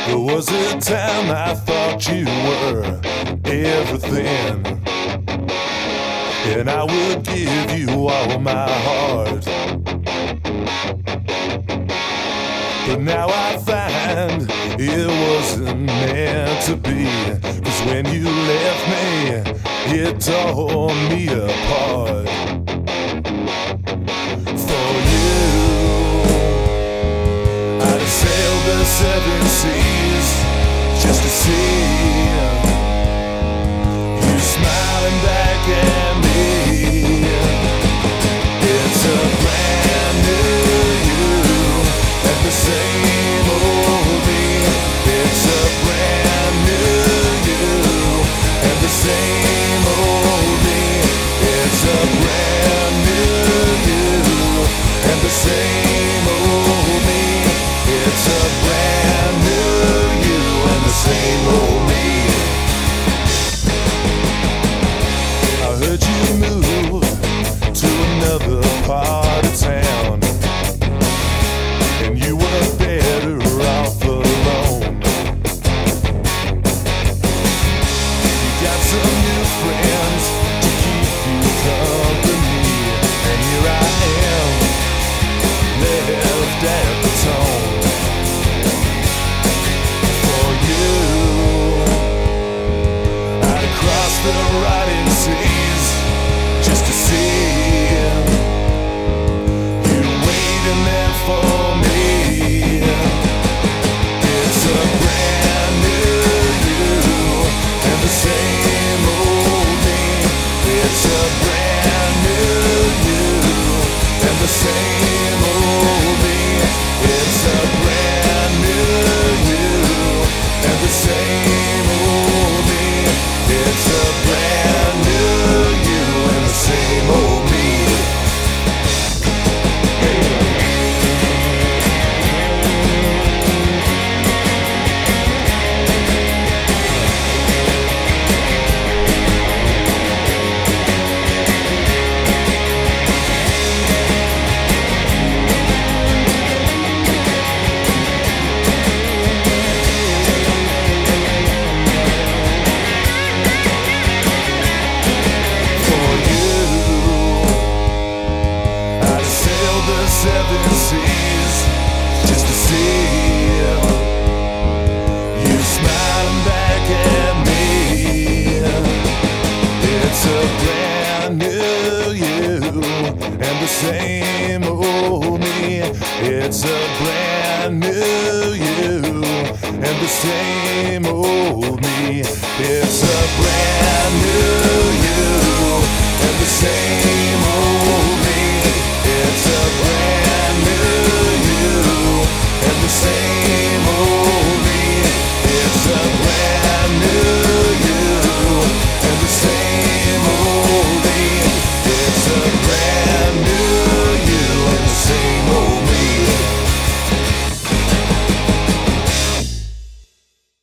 There was a time I thought you were everything, and I would give you all my heart. But now I find it wasn't meant to be, 'cause when you left me, it tore me apart. For you, I'd have sailed the 7 seas just to see you smiling back at me. It's a brand new you and the same old me. It's a brand new you and the same old me. It's a brand new you and the same old me. It's a brand new you and the same old me. I heard you move to another part of town, and you were better off alone. You got some new friends to keep you company, and here I am, left at the tone. For you, I'd cross the rotting seas just to see you waiting there for me. It's a brand new you and the same old me. It's a brand new you and the same old me. It's a brand new you and the same old me. It's a brand new you and the same old me. For you, I'd sail the 7 seas just to see you smiling back at me. It's a brand new you and the same old me. It's a brand new you and the same old me. It's a brand